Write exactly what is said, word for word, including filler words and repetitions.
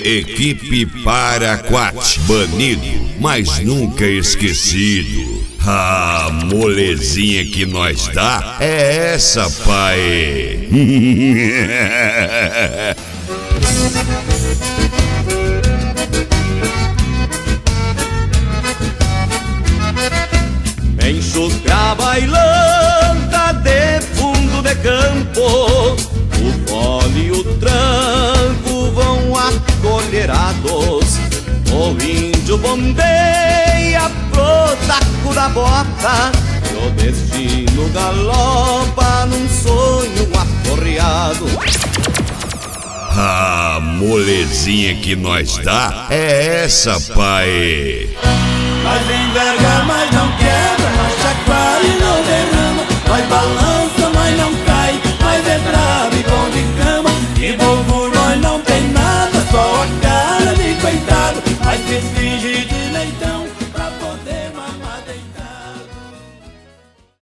Equipe Paraquat, banido, mas nunca esquecido. A molezinha que nós dá é essa, pai. Enxugar bailanta de fundo de campo, o fole e o tranco vão acolherados. O índio bombeia pro taco da bota, e o destino galopa num sonho aporreado. A molezinha que nós dá é essa, pai. Nós enverga, mas não quebra, nós chacoalha e não derrama, nós balança, mas não cai, nós é bravo e bom de cama. E povo nós não tem nada, só a cara de coitado, mas se finge de leitão.